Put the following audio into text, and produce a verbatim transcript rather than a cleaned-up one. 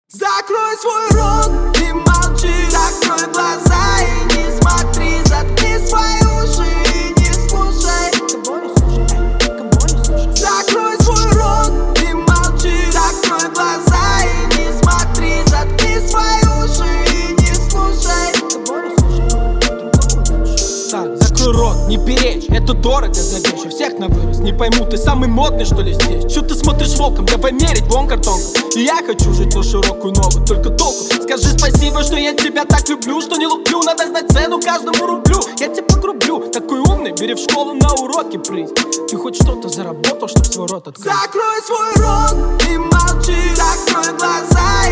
Закрой свой рот и молчи, закрой глаза и не смотри, заткни свои уши и не слушай. Закрой свой рот и молчи, закрой глаза и не смотри, заткни свои уши и не слушай. Так, закрой рот, не перечь, это дорого за вещь, у всех на вырос. Не пойму, ты самый модный, что ли, здесь? Чё ты смотришь волком? Я померить вон картонку. И я хочу жить на широкую ногу, только толку. Скажи спасибо, что я тебя так люблю, что не луплю. Надо знать цену каждому рублю. Я тебя погрублю, такой умный, бери в школу на уроки прыть. Ты хоть что-то заработал, чтоб свой рот открыть. Закрой свой рот и молчи, закрой глаза